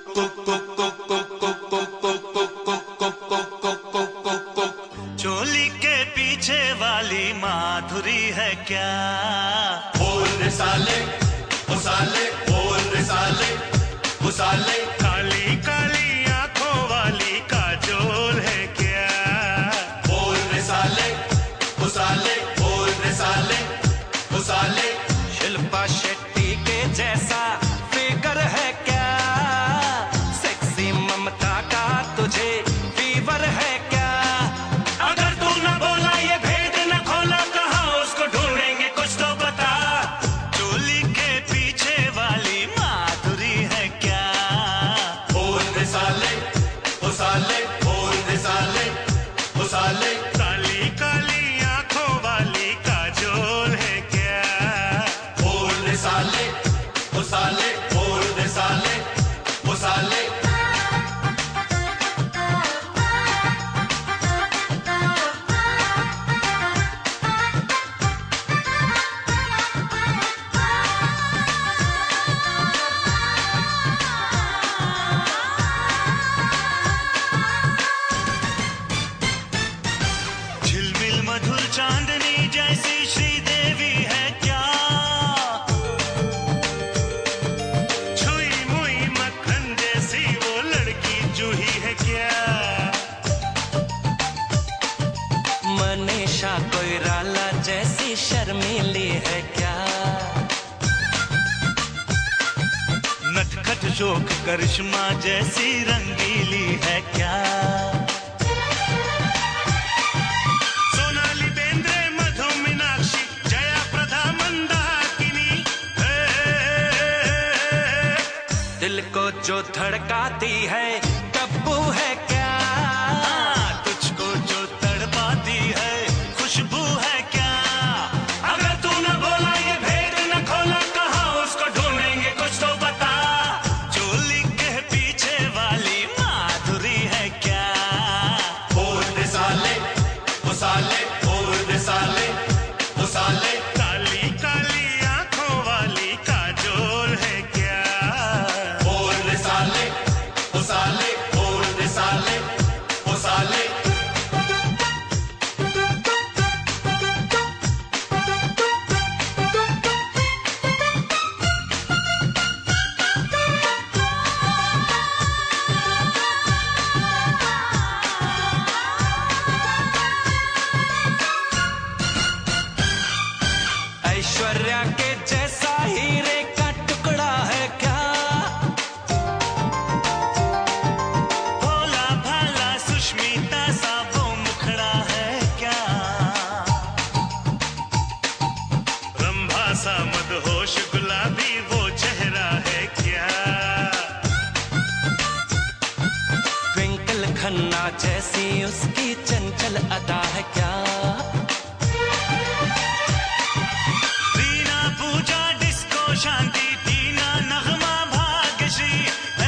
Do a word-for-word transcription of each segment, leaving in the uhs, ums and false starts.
चोली के पीछे वाली माधुरी है क्या? बोल रे साले, ओ साले, बोल रे साले, ओ साले। काली काली आंखों वाली काजोल है क्या? बोल रे साले, ओ साले, बोल रे साले, ओ साले। शिल्पा शेट्टी के जैसा फिगर है क्या? सेक्सी ममता का तुझे फीवर है क्या? अगर तू न बोला ये भेद न खोला, कहाँ उसको ढूंढेंगे कुछ तो बता। चोली के पीछे वाली माधुरी है क्या? बोल रे साले, ओ साले, बोल रे साले, ओ साले। काली काली आंखों वाली काजोल है क्या? बोल रे साले, ओ साले, बोल रे साले, ओ साले। झिलमिल मधुर चांदनी जैसी श्रीदेवी है क्या? छुई मुई मक्खन जैसी वो लड़की जूही है क्या? मनीषा कोइराला जैसी शर्मीली है क्या? नटखट जोक करिश्मा जैसी रंगीली है क्या? सोनाली बेंद्रे मधु मीनाक्षी जया प्रदा मंदाकिनी, दिल को जो धड़काती है टप्पू है क्या? तुझको जो तड़पाती है खुशबू है क्या? अगर तू न बोला ये भेद न खोला, कहाँ उसको ढूंढेंगे कुछ तो बता। चोली के पीछे वाली माधुरी है क्या? बोल रे साले, ओ साले, बोल रे साले, ओ साले। काली काली आंखों वाली काजोल है क्या? बोल रे साले, ओ साले, बोल रे साले, ओ साले। ऐश्वर्या के जैसा हीरे का टुकड़ा है क्या? भोला भाला सुष्मिता सा वो मुखड़ा है क्या? रंभा सा मदहोश गुलाबी वो चेहरा है क्या? ट्विंकल खन्ना जैसी उसकी चंचल अदा है क्या? रीना पूजा डिस्को शांति टीना नगमा भाग्यश्री,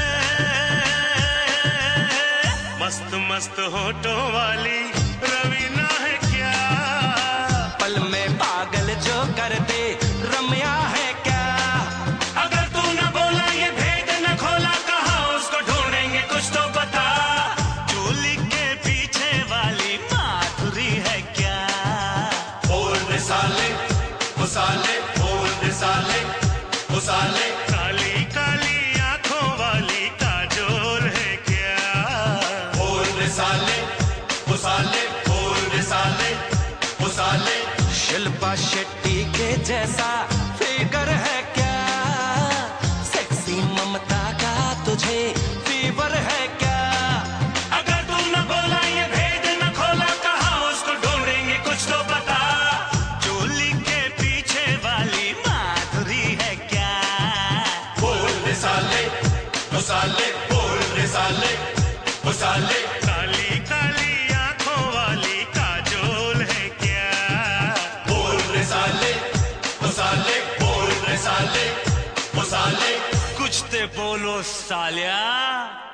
मस्त मस्त होठों वाली रवीना है क्या? पल में पागल जो कर दे रम्या है क्या? अगर तू न बोला ये भेद न खोला, कहाँ उसको ढूंढेंगे कुछ तो बता। चोली के पीछे वाली माधुरी है क्या? बोल रे साले, ओ साले, बोल रे साले, ओ साले। काली काली आंखों वाली काजोल है क्या? बोल रे साले, ओ साले, बोल रे साले, ओ साले। शिल्पा शेट्टी के जैसा फिगर है क्या? सेक्सी ममता का तुझे फीवर है क्या? अगर तू न बोला ये भेद न खोला, कहाँ उसको ढूंढेंगे कुछ तो बता। चोली के पीछे वाली माधुरी है क्या? बोल रे साले, ओ साले, बोल रे साले, ओ साले। काली काली आंखों वाली काजोल है क्या? बोल रे साले, ओ साले, बोल रे साले, ओ साले। कुछ ते बोलो सालिया।